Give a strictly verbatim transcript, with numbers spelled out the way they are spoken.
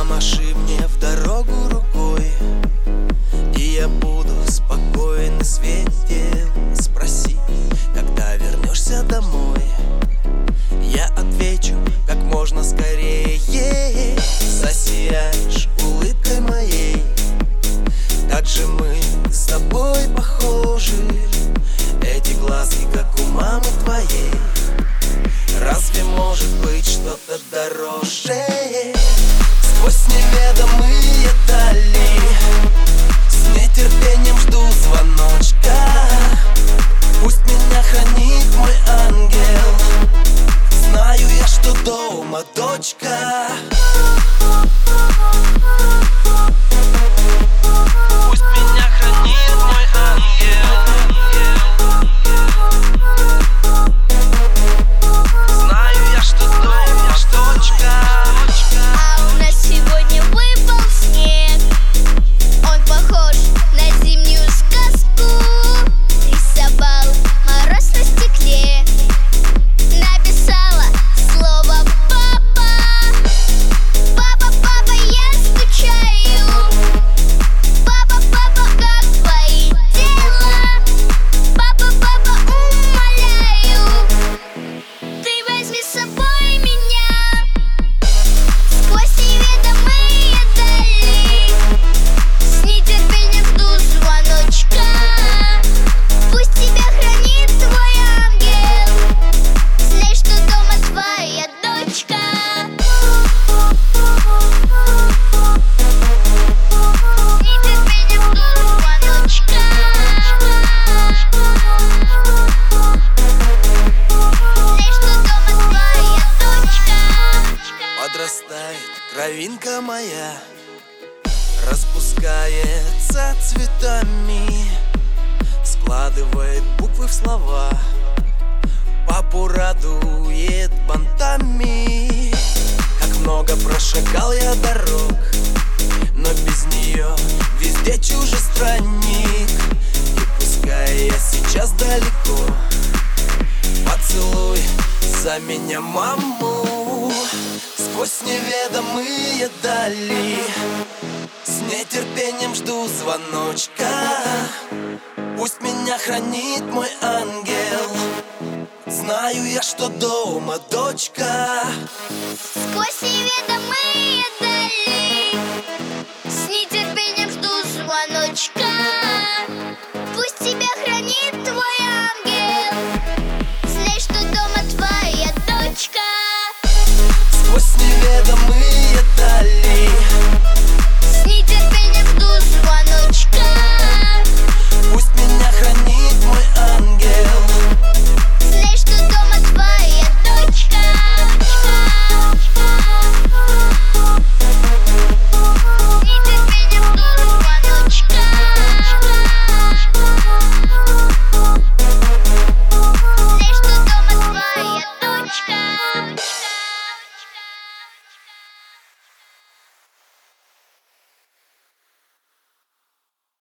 Помаши мне в дорогу рукой, и я буду спокоен и светел. Спроси, когда вернешься домой, я отвечу как можно скорее. Засияешь улыбкой моей, так же мы с тобой похожи. Эти глазки, как у мамы твоей. Разве может быть что-то дороже? Сквозь неведомые дали с нетерпением жду звоночка. Пусть меня хранит мой ангел. Знаю я, что дома дочка. Пусть меня хранит мой ангел. Знаю я, что дома дочка. А у нас сегодня выпал снег. Он похож на зимнюю сказку. Рисовал мороз на стекле. Написала слово папа. Папа, папа, я скучаю. Папа, папа, как твои дела? Папа, папа, умоляю, ты возьми с собой меня сквозь неведомые дали. С нетерпением жду звоночка. Пусть тебя хранит твой ангел. Знай, что дома твоя дочка. С нетерпением жду звоночка. Знай, что дома твоя дочка. Подрастает кровинка моя, распускается цветами, складывает буквы в слова, папу радует бантами. Как много прошагал я дорог, но без нее везде чужестранник. И пускай я сейчас далеко, поцелуй за меня маму. Сквозь неведомые дали с нетерпением жду звоночка. Пусть меня хранит мой ангел. Знаю я, что дома дочка. Сквозь неведомые